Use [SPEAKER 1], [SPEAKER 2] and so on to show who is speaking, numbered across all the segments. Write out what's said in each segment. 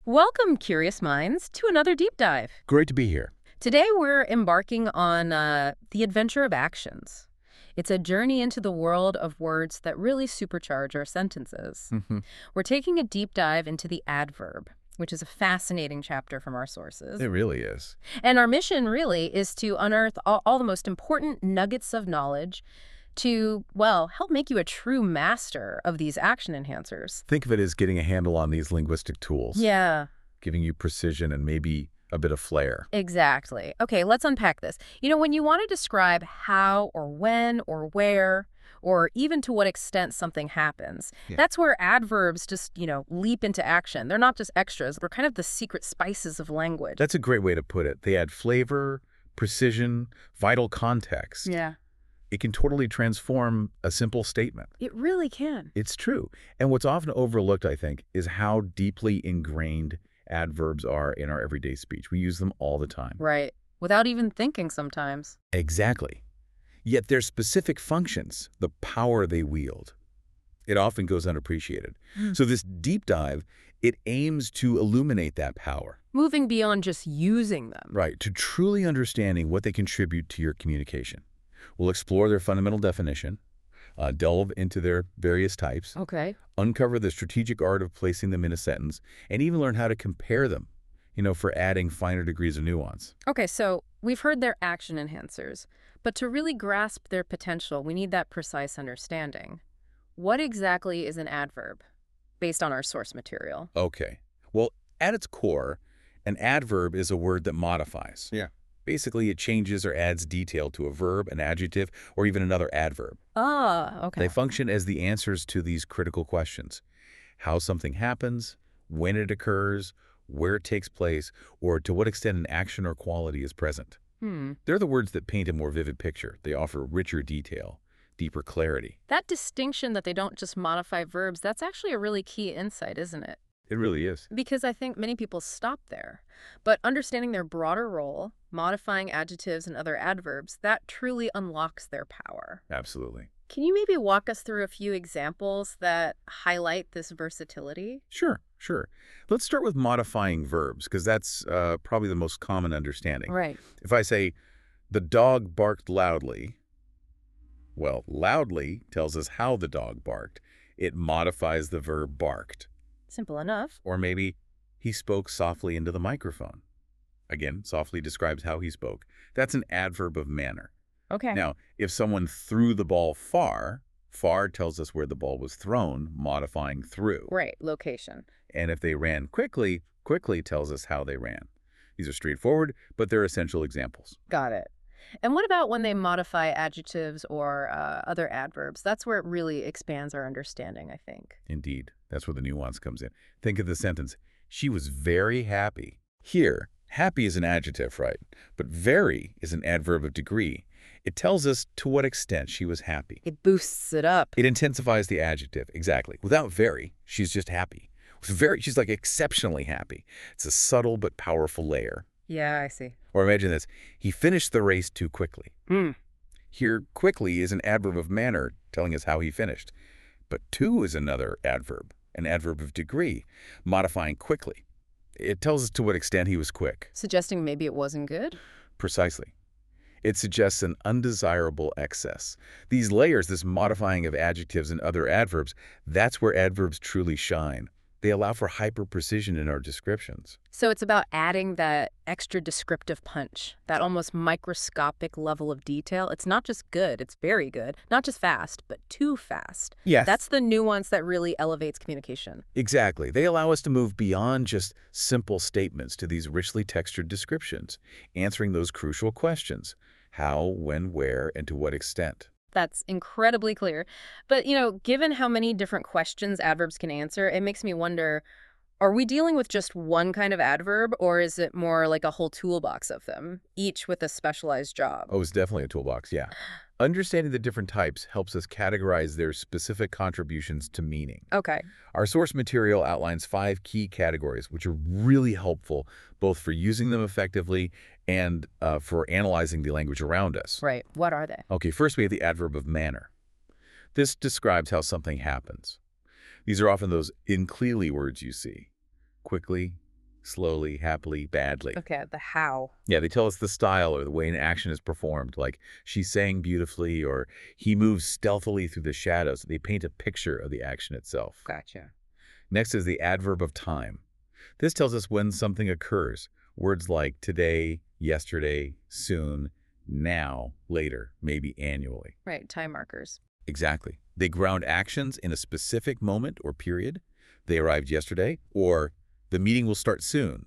[SPEAKER 1] Welcome, curious minds, to another deep dive.
[SPEAKER 2] Great to be here.
[SPEAKER 1] Today we're embarking on the adventure of actions. It's a journey into the world of words that really supercharge our sentences.
[SPEAKER 2] Hmm.
[SPEAKER 1] We're taking a deep dive into the adverb, which is a fascinating chapter from our sources.
[SPEAKER 2] It really is.
[SPEAKER 1] And our mission really is to unearth all the most important nuggets of knowledge to, well, help make you a true master of these action enhancers.
[SPEAKER 2] Think of it as getting a handle on these linguistic tools,
[SPEAKER 1] Yeah.
[SPEAKER 2] giving you precision and maybe a bit of flair.
[SPEAKER 1] Exactly. Okay, let's unpack this. When you want to describe how or when or where or even to what extent something happens,
[SPEAKER 2] Yeah.
[SPEAKER 1] that's where adverbs just, leap into action. They're not just extras. They're kind of the secret spices of language.
[SPEAKER 2] That's a great way to put it. They add flavor, precision, vital context.
[SPEAKER 1] Yeah,
[SPEAKER 2] It can totally transform a simple statement.
[SPEAKER 1] it really can.
[SPEAKER 2] It's true. And what's often overlooked, I think, is how deeply ingrained adverbs are in our everyday speech. We use them all the time.
[SPEAKER 1] Right. Without even thinking sometimes.
[SPEAKER 2] Exactly. Yet their specific functions, the power they wield, it often goes unappreciated. So this deep dive, it aims to illuminate that power,
[SPEAKER 1] Moving beyond just using them.
[SPEAKER 2] right, to truly understanding what they contribute to your communication. We'll explore their fundamental definition, delve into their various types,
[SPEAKER 1] Okay.
[SPEAKER 2] uncover the strategic art of placing them in a sentence, and even learn how to compare them, for adding finer degrees of nuance.
[SPEAKER 1] Okay, so we've heard their action enhancers, but to really grasp their potential, we need that precise understanding. What exactly is an adverb, based on our source material?
[SPEAKER 2] Okay. Well, at its core, an adverb is a word that modifies.
[SPEAKER 3] Yeah.
[SPEAKER 2] Basically, it changes or adds detail to a verb, an adjective, or even another adverb.
[SPEAKER 1] Ah, okay.
[SPEAKER 2] They function as the answers to these critical questions: how something happens, when it occurs, where it takes place, or to what extent an action or quality is present. They're the words that paint a more vivid picture. They offer richer detail, deeper clarity.
[SPEAKER 1] That distinction that they don't just modify verbs, that's actually a really key insight, isn't it?
[SPEAKER 2] It really is.
[SPEAKER 1] Because I think many people stop there. But understanding their broader role, modifying adjectives and other adverbs, that truly unlocks their power.
[SPEAKER 2] Absolutely.
[SPEAKER 1] Can you maybe walk us through a few examples that highlight this versatility?
[SPEAKER 2] Sure. Let's start with modifying verbs, because that's probably the most common understanding.
[SPEAKER 1] Right.
[SPEAKER 2] If I say, the dog barked loudly, well, loudly tells us how the dog barked. It modifies the verb barked.
[SPEAKER 1] Simple enough.
[SPEAKER 2] Or maybe, he spoke softly into the microphone. Again, softly describes how he spoke. That's an adverb of manner.
[SPEAKER 1] Okay.
[SPEAKER 2] Now, if someone threw the ball far tells us where the ball was thrown, modifying through.
[SPEAKER 1] Right, location.
[SPEAKER 2] And if they ran quickly tells us how they ran. These are straightforward, but they're essential examples.
[SPEAKER 1] Got it. And what about when they modify adjectives or other adverbs? That's where it really expands our understanding, I think.
[SPEAKER 2] Indeed, that's where the nuance comes in. Think of the sentence, she was very happy. Here, happy is an adjective, right? But very is an adverb of degree. It tells us to what extent she was happy.
[SPEAKER 1] It boosts it up.
[SPEAKER 2] It intensifies the adjective, exactly. Without very, she's just happy. With very, she's like exceptionally happy. It's a subtle but powerful layer.
[SPEAKER 1] Yeah, I see.
[SPEAKER 2] Or imagine this, he finished the race too quickly. Here, quickly is an adverb of manner, telling us how he finished. But too is another adverb, an adverb of degree, modifying quickly. It tells us to what extent he was quick.
[SPEAKER 1] Suggesting maybe it wasn't good?
[SPEAKER 2] Precisely. It suggests an undesirable excess. These layers, this modifying of adjectives and other adverbs, that's where adverbs truly shine. They allow for hyper-precision in our descriptions.
[SPEAKER 1] So it's about adding that extra descriptive punch, that almost microscopic level of detail. It's not just good, it's very good. Not just fast, but too fast.
[SPEAKER 2] Yes.
[SPEAKER 1] That's the nuance that really elevates communication.
[SPEAKER 2] Exactly. They allow us to move beyond just simple statements to these richly textured descriptions, answering those crucial questions: how, when, where, and to what extent.
[SPEAKER 1] That's incredibly clear. But, given how many different questions adverbs can answer, it makes me wonder, are we dealing with just one kind of adverb, or is it more like a whole toolbox of them, each with a specialized job?
[SPEAKER 2] Oh, it's definitely a toolbox, yeah. Understanding the different types helps us categorize their specific contributions to meaning.
[SPEAKER 1] Okay.
[SPEAKER 2] Our source material outlines 5 key categories, which are really helpful both for using them effectively and for analyzing the language around us.
[SPEAKER 1] Right. What are they?
[SPEAKER 2] Okay, first we have the adverb of manner. This describes how something happens. These are often those in clearly words you see: quickly, slowly, happily, badly.
[SPEAKER 1] Okay, the how.
[SPEAKER 2] Yeah, they tell us the style or the way an action is performed, like she sang beautifully or he moves stealthily through the shadows. They paint a picture of the action itself.
[SPEAKER 1] Gotcha.
[SPEAKER 2] Next is the adverb of time. This tells us when something occurs. Words like today, yesterday, soon, now, later, maybe annually.
[SPEAKER 1] Right, time markers.
[SPEAKER 2] Exactly. They ground actions in a specific moment or period. They arrived yesterday, or the meeting will start soon.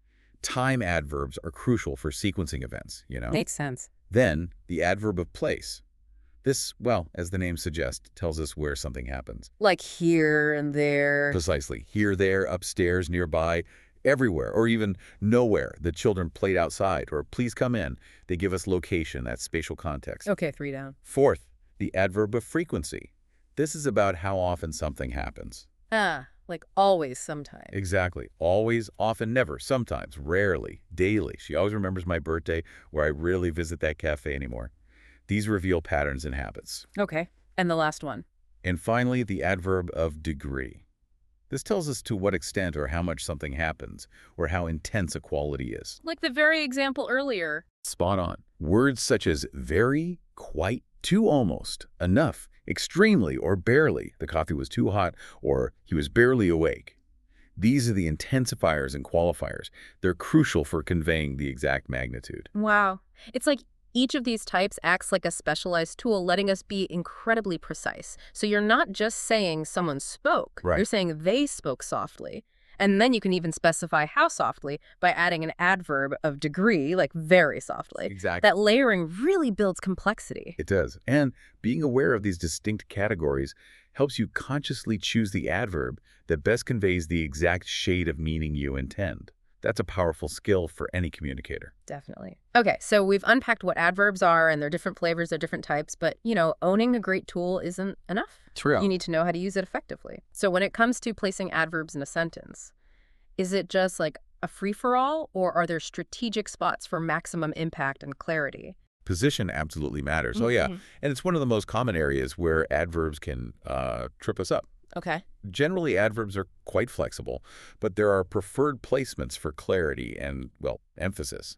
[SPEAKER 2] Time adverbs are crucial for sequencing events.
[SPEAKER 1] Makes sense.
[SPEAKER 2] Then, the adverb of place. This, well, as the name suggests, tells us where something happens.
[SPEAKER 1] Like here and there.
[SPEAKER 2] Precisely. Here, there, upstairs, nearby, everywhere, or even nowhere. The children played outside, or please come in. They give us location, that spatial context.
[SPEAKER 1] Okay, 3 down.
[SPEAKER 2] Fourth, the adverb of frequency. This is about how often something happens.
[SPEAKER 1] Ah, like always, sometime.
[SPEAKER 2] Exactly. Always, often, never, sometimes, rarely, daily. She always remembers my birthday, where I rarely visit that cafe anymore. These reveal patterns and habits.
[SPEAKER 1] Okay, and the last one.
[SPEAKER 2] And finally, the adverb of degree. This tells us to what extent or how much something happens, or how intense a quality is.
[SPEAKER 1] Like the very example earlier.
[SPEAKER 2] Spot on. Words such as very, quite, too almost, enough, extremely, or barely, the coffee was too hot, or he was barely awake. These are the intensifiers and qualifiers. They're crucial for conveying the exact magnitude.
[SPEAKER 1] Wow. It's like each of these types acts like a specialized tool, letting us be incredibly precise. So you're not just saying someone spoke.
[SPEAKER 2] Right.
[SPEAKER 1] You're saying they spoke softly. And then you can even specify how softly by adding an adverb of degree, like very softly.
[SPEAKER 2] Exactly.
[SPEAKER 1] That layering really builds complexity.
[SPEAKER 2] It does. And being aware of these distinct categories helps you consciously choose the adverb that best conveys the exact shade of meaning you intend. That's a powerful skill for any communicator.
[SPEAKER 1] Definitely. Okay, so we've unpacked what adverbs are and their different flavors, their different types, but, owning a great tool isn't enough.
[SPEAKER 2] True.
[SPEAKER 1] You need to know how to use it effectively. So when it comes to placing adverbs in a sentence, is it just like a free-for-all, or are there strategic spots for maximum impact and clarity?
[SPEAKER 2] Position absolutely matters. Oh, yeah. And it's one of the most common areas where adverbs can trip us up.
[SPEAKER 1] Okay.
[SPEAKER 2] Generally, adverbs are quite flexible, but there are preferred placements for clarity and, well, emphasis.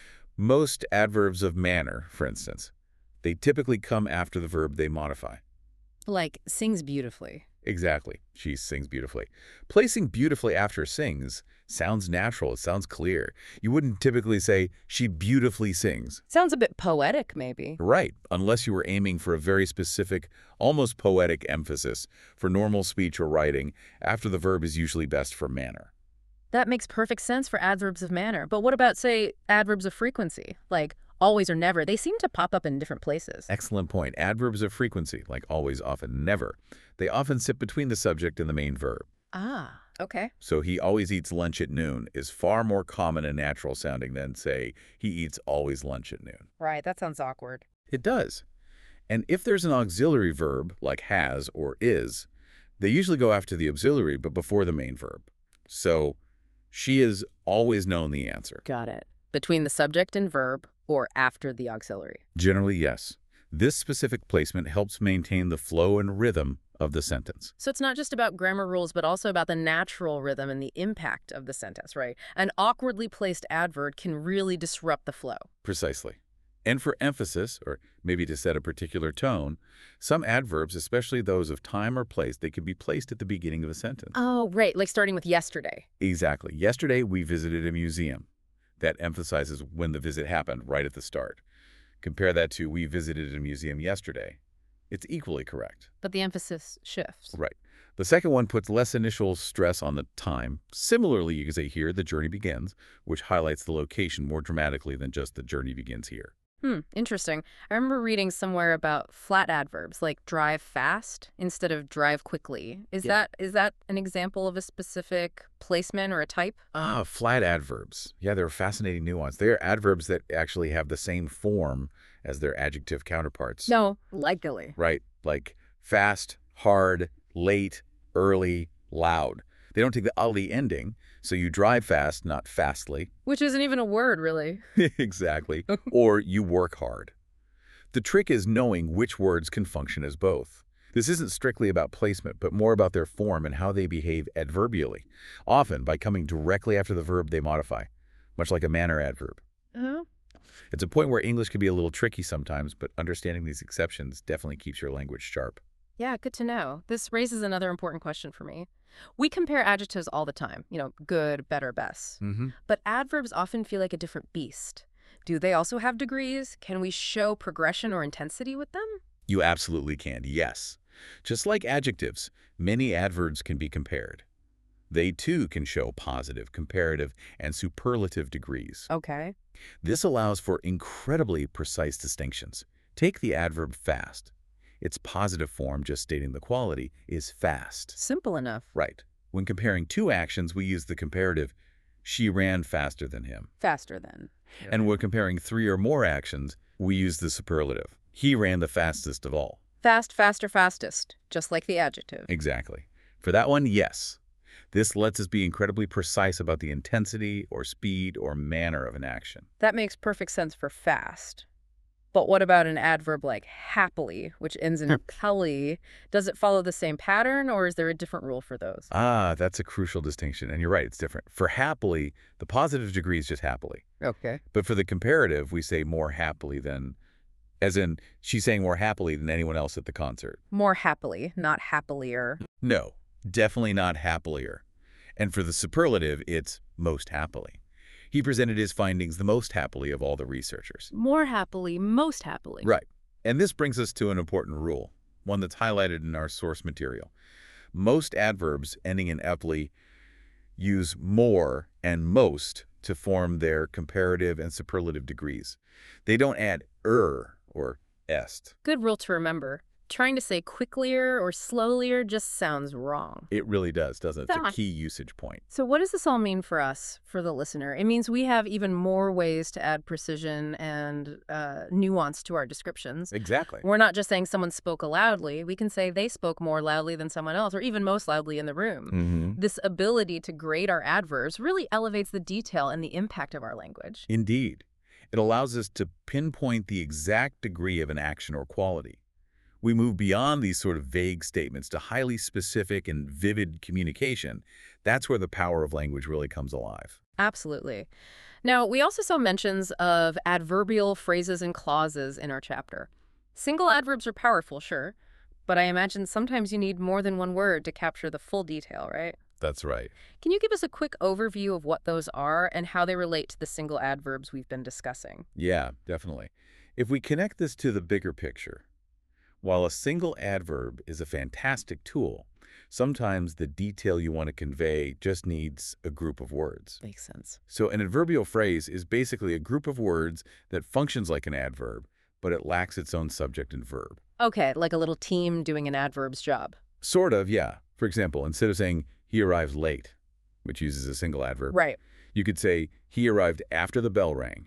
[SPEAKER 2] Most adverbs of manner, for instance, they typically come after the verb they modify.
[SPEAKER 1] Like sings beautifully.
[SPEAKER 2] Exactly. She sings beautifully. Placing beautifully after sings sounds natural. It sounds clear. You wouldn't typically say, she beautifully sings.
[SPEAKER 1] Sounds a bit poetic, maybe.
[SPEAKER 2] Right, unless you were aiming for a very specific, almost poetic emphasis. For normal speech or writing, after the verb is usually best for manner.
[SPEAKER 1] That makes perfect sense for adverbs of manner. But what about, say, adverbs of frequency? Like always or never. They seem to pop up in different places.
[SPEAKER 2] Excellent point. Adverbs of frequency, like always, often, never. They often sit between the subject and the main verb.
[SPEAKER 1] Ah, okay.
[SPEAKER 2] So he always eats lunch at noon is far more common and natural sounding than, say, he eats always lunch at noon.
[SPEAKER 1] Right, that sounds awkward.
[SPEAKER 2] It does. And if there's an auxiliary verb, like has or is, they usually go after the auxiliary but before the main verb. So she has always known the answer.
[SPEAKER 1] Got it. Between the subject and verb or after the auxiliary?
[SPEAKER 2] Generally, yes. This specific placement helps maintain the flow and rhythm of the sentence.
[SPEAKER 1] So it's not just about grammar rules, but also about the natural rhythm and the impact of the sentence, right? An awkwardly placed adverb can really disrupt the flow.
[SPEAKER 2] Precisely. And for emphasis, or maybe to set a particular tone, some adverbs, especially those of time or place, they can be placed at the beginning of a sentence.
[SPEAKER 1] Oh, right, like starting with yesterday.
[SPEAKER 2] Exactly. Yesterday, we visited a museum. That emphasizes when the visit happened, right at the start. Compare that to we visited a museum yesterday. It's equally correct.
[SPEAKER 1] But the emphasis shifts.
[SPEAKER 2] Right. The second one puts less initial stress on the time. Similarly, you can say here, the journey begins, which highlights the location more dramatically than just the journey begins here.
[SPEAKER 1] Interesting. I remember reading somewhere about flat adverbs, like drive fast instead of drive quickly. Is that an example of a specific placement or a type?
[SPEAKER 2] Flat adverbs. Yeah, they're a fascinating nuance. They are adverbs that actually have the same form as their adjective counterparts.
[SPEAKER 1] No, likely.
[SPEAKER 2] Right, like fast, hard, late, early, loud. They don't take the "ly" ending, so you drive fast, not fastly.
[SPEAKER 1] Which isn't even a word, really.
[SPEAKER 2] Exactly. Or you work hard. The trick is knowing which words can function as both. This isn't strictly about placement, but more about their form and how they behave adverbially, often by coming directly after the verb they modify, much like a manner adverb.
[SPEAKER 1] Oh.
[SPEAKER 2] It's a point where English can be a little tricky sometimes, but understanding these exceptions definitely keeps your language sharp.
[SPEAKER 1] Yeah, good to know. This raises another important question for me. We compare adjectives all the time, good, better, best.
[SPEAKER 2] Mm-hmm.
[SPEAKER 1] But adverbs often feel like a different beast. Do they also have degrees? Can we show progression or intensity with them?
[SPEAKER 2] You absolutely can, yes. Just like adjectives, many adverbs can be compared. They too can show positive, comparative, and superlative degrees.
[SPEAKER 1] Okay.
[SPEAKER 2] This allows for incredibly precise distinctions. Take the adverb fast. Its positive form, just stating the quality, is fast.
[SPEAKER 1] Simple enough.
[SPEAKER 2] Right. When comparing two actions, we use the comparative, she ran faster than him.
[SPEAKER 1] Faster than.
[SPEAKER 2] And when comparing three or more actions, we use the superlative, he ran the fastest of all.
[SPEAKER 1] Fast, faster, fastest, just like the adjective.
[SPEAKER 2] Exactly. For that one, yes. This lets us be incredibly precise about the intensity or speed or manner of an action.
[SPEAKER 1] That makes perfect sense for fast. But what about an adverb like happily, which ends in "cully"? Does it follow the same pattern, or is there a different rule for those?
[SPEAKER 2] That's a crucial distinction, and you're right, it's different. For happily, the positive degree is just happily.
[SPEAKER 1] Okay.
[SPEAKER 2] But for the comparative, we say more happily than, as in, she's saying more happily than anyone else at the concert.
[SPEAKER 1] More happily, not happier.
[SPEAKER 2] No, definitely not happier. And for the superlative, it's most happily. He presented his findings the most happily of all the researchers.
[SPEAKER 1] More happily, most happily.
[SPEAKER 2] Right. And this brings us to an important rule, one that's highlighted in our source material. Most adverbs ending in "eply" use more and most to form their comparative and superlative degrees. They don't add or est.
[SPEAKER 1] Good rule to remember. Trying to say quicklier or slowlier just sounds wrong.
[SPEAKER 2] It really does, doesn't it? It's a key usage point.
[SPEAKER 1] So what does this all mean for us, for the listener? It means we have even more ways to add precision and nuance to our descriptions.
[SPEAKER 2] Exactly.
[SPEAKER 1] We're not just saying someone spoke loudly. We can say they spoke more loudly than someone else, or even most loudly in the room.
[SPEAKER 2] Mm-hmm.
[SPEAKER 1] This ability to grade our adverbs really elevates the detail and the impact of our language.
[SPEAKER 2] Indeed. It allows us to pinpoint the exact degree of an action or quality. We move beyond these sort of vague statements to highly specific and vivid communication. That's where the power of language really comes alive.
[SPEAKER 1] Absolutely. Now, we also saw mentions of adverbial phrases and clauses in our chapter. Single adverbs are powerful, sure, but I imagine sometimes you need more than one word to capture the full detail, right?
[SPEAKER 2] That's right.
[SPEAKER 1] Can you give us a quick overview of what those are and how they relate to the single adverbs we've been discussing?
[SPEAKER 2] Yeah, definitely. If we connect this to the bigger picture, while a single adverb is a fantastic tool, sometimes the detail you want to convey just needs a group of words.
[SPEAKER 1] Makes sense.
[SPEAKER 2] So an adverbial phrase is basically a group of words that functions like an adverb, but it lacks its own subject and verb.
[SPEAKER 1] Okay, like a little team doing an adverb's job.
[SPEAKER 2] Sort of, yeah. For example, instead of saying, he arrives late, which uses a single adverb,
[SPEAKER 1] Right.
[SPEAKER 2] you could say, he arrived after the bell rang.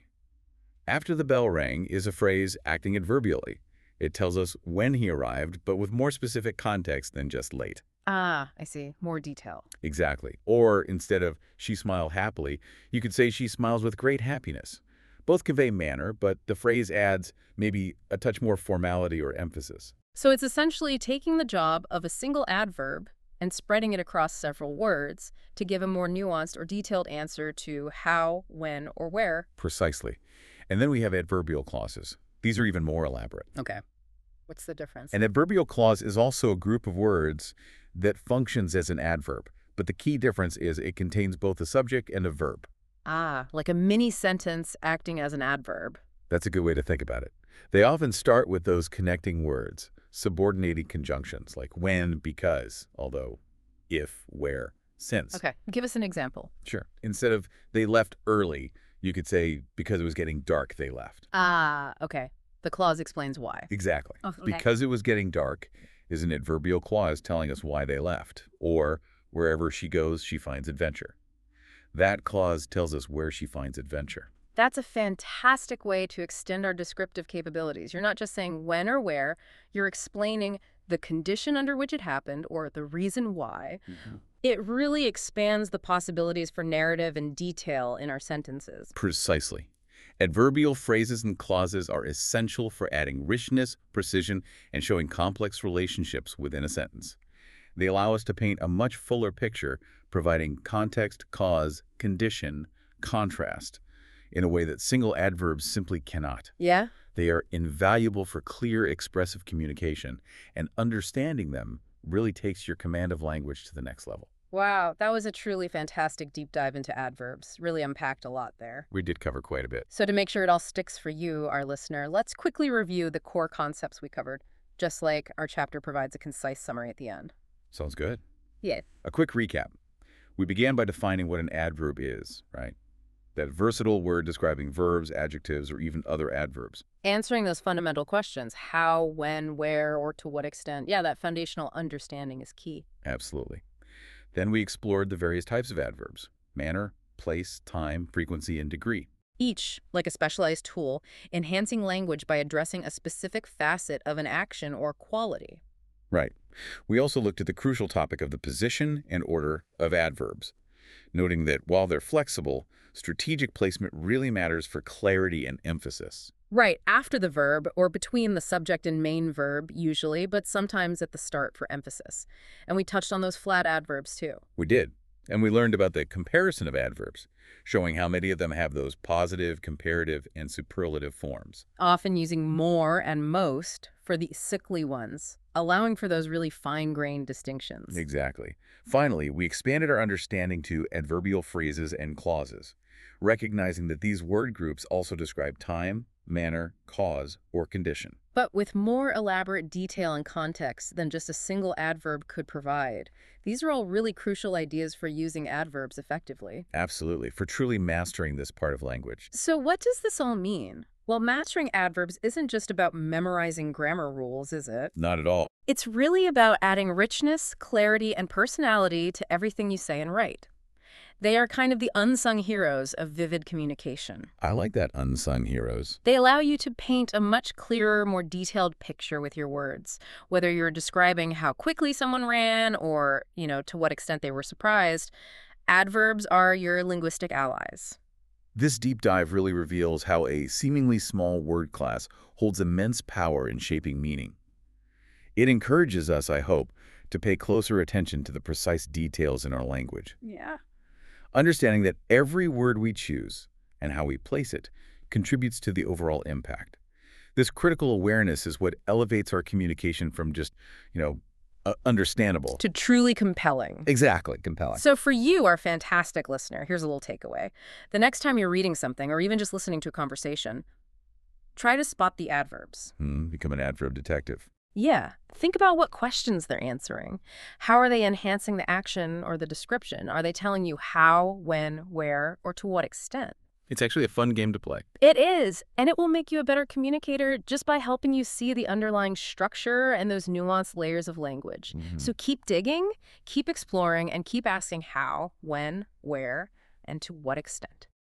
[SPEAKER 2] After the bell rang is a phrase acting adverbially. It tells us when he arrived, but with more specific context than just late.
[SPEAKER 1] Ah, I see. More detail.
[SPEAKER 2] Exactly. Or instead of she smiled happily, you could say she smiles with great happiness. Both convey manner, but the phrase adds maybe a touch more formality or emphasis.
[SPEAKER 1] So it's essentially taking the job of a single adverb and spreading it across several words to give a more nuanced or detailed answer to how, when, or where.
[SPEAKER 2] Precisely. And then we have adverbial clauses. These are even more elaborate.
[SPEAKER 1] Okay. What's the difference?
[SPEAKER 2] An adverbial clause is also a group of words that functions as an adverb, but the key difference is it contains both a subject and a verb.
[SPEAKER 1] Ah, like a mini sentence acting as an adverb.
[SPEAKER 2] That's a good way to think about it. They often start with those connecting words, subordinating conjunctions like when, because, although, if, where, since.
[SPEAKER 1] Okay, give us an example.
[SPEAKER 2] Sure. Instead of they left early, you could say because it was getting dark, they left.
[SPEAKER 1] Ah, okay. The clause explains why.
[SPEAKER 2] Exactly.
[SPEAKER 1] Oh, okay.
[SPEAKER 2] Because it was getting dark is an adverbial clause telling us why they left, or wherever she goes, she finds adventure. That clause tells us where she finds adventure.
[SPEAKER 1] That's a fantastic way to extend our descriptive capabilities. You're not just saying when or where, you're explaining the condition under which it happened or the reason why.
[SPEAKER 2] Mm-hmm.
[SPEAKER 1] It really expands the possibilities for narrative and detail in our sentences.
[SPEAKER 2] Precisely. Adverbial phrases and clauses are essential for adding richness, precision, and showing complex relationships within a sentence. They allow us to paint a much fuller picture, providing context, cause, condition, contrast, in a way that single adverbs simply cannot.
[SPEAKER 1] Yeah?
[SPEAKER 2] They are invaluable for clear, expressive communication, and understanding them really takes your command of language to the next level.
[SPEAKER 1] Wow, that was a truly fantastic deep dive into adverbs. Really unpacked a lot there.
[SPEAKER 2] We did cover quite a bit.
[SPEAKER 1] So to make sure it all sticks for you, our listener, let's quickly review the core concepts we covered, just like our chapter provides a concise summary at the end.
[SPEAKER 2] Sounds good.
[SPEAKER 1] Yeah.
[SPEAKER 2] A quick recap. We began by defining what an adverb is, right? That versatile word describing verbs, adjectives, or even other adverbs.
[SPEAKER 1] Answering those fundamental questions, how, when, where, or to what extent, yeah, that foundational understanding is key.
[SPEAKER 2] Absolutely. Then we explored the various types of adverbs: manner, place, time, frequency, and degree.
[SPEAKER 1] Each, like a specialized tool, enhancing language by addressing a specific facet of an action or quality.
[SPEAKER 2] Right. We also looked at the crucial topic of the position and order of adverbs, noting that while they're flexible, strategic placement really matters for clarity and emphasis.
[SPEAKER 1] Right, after the verb, or between the subject and main verb, usually, but sometimes at the start for emphasis. And we touched on those flat adverbs, too.
[SPEAKER 2] We did. And we learned about the comparison of adverbs, showing how many of them have those positive, comparative, and superlative forms.
[SPEAKER 1] Often using more and most for the sickly ones, allowing for those really fine-grained distinctions.
[SPEAKER 2] Exactly. Finally, we expanded our understanding to adverbial phrases and clauses, recognizing that these word groups also describe time, manner, cause, or condition.
[SPEAKER 1] But with more elaborate detail and context than just a single adverb could provide. These are all really crucial ideas for using adverbs effectively.
[SPEAKER 2] Absolutely, for truly mastering this part of language.
[SPEAKER 1] So what does this all mean? Well, mastering adverbs isn't just about memorizing grammar rules, is it?
[SPEAKER 2] Not at all.
[SPEAKER 1] It's really about adding richness, clarity, and personality to everything you say and write. They are kind of the unsung heroes of vivid communication.
[SPEAKER 2] I like that, unsung heroes.
[SPEAKER 1] They allow you to paint a much clearer, more detailed picture with your words, whether you're describing how quickly someone ran or, to what extent they were surprised. Adverbs are your linguistic allies.
[SPEAKER 2] This deep dive really reveals how a seemingly small word class holds immense power in shaping meaning. It encourages us, I hope, to pay closer attention to the precise details in our language.
[SPEAKER 1] Yeah.
[SPEAKER 2] Understanding that every word we choose and how we place it contributes to the overall impact. This critical awareness is what elevates our communication from just, understandable
[SPEAKER 1] To truly compelling.
[SPEAKER 2] Exactly, compelling.
[SPEAKER 1] So for you, our fantastic listener, here's a little takeaway. The next time you're reading something or even just listening to a conversation, try to spot the adverbs.
[SPEAKER 2] Become an adverb detective.
[SPEAKER 1] Yeah. Think about what questions they're answering. How are they enhancing the action or the description? Are they telling you how, when, where, or to what extent?
[SPEAKER 2] It's actually a fun game to play.
[SPEAKER 1] It is, and it will make you a better communicator just by helping you see the underlying structure and those nuanced layers of language. So keep digging, keep exploring, and keep asking how, when, where, and to what extent.